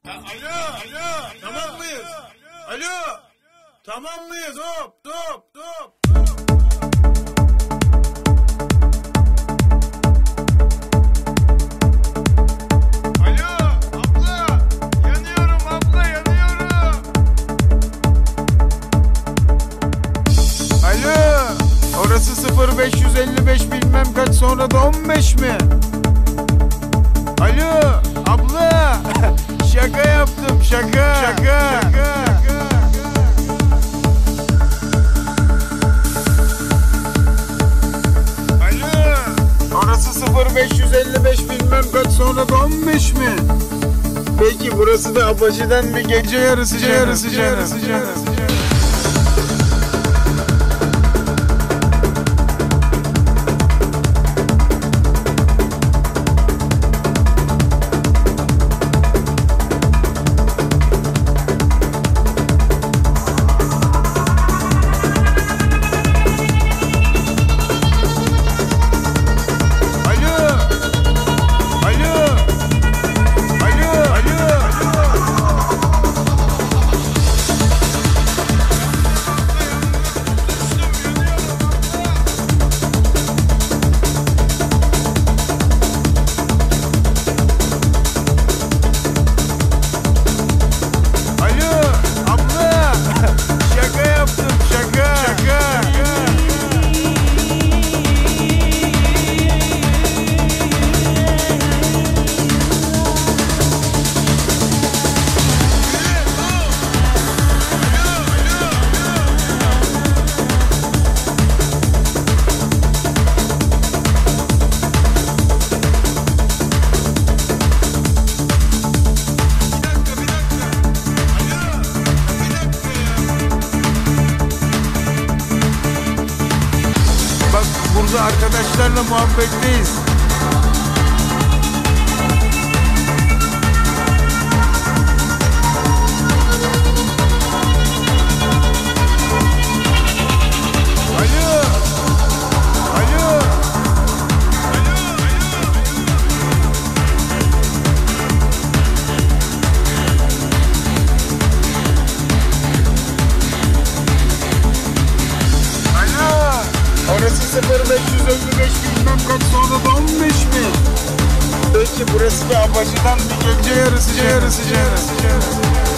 Alo, alo, tamam mıyız? Alo, tamam mıyız? Hop, hop, hop. Alo, abla, yanıyorum abla, yanıyorum. Alo, orası 0555 bilmem kaç sonra da 15 mi? Alo, abla, şaka yaptım, şaka. Alo, orası 0555 bilmem kaç sonra da 15 mi? Peki burası da Apache'den mi gece yarısı canım? Burada arkadaşlarla muhabbetteyiz. Alo. Orası 0555 bilmem kaç sonra da 15 mi? Peki burası da Apache'den bir gece yarısı canım.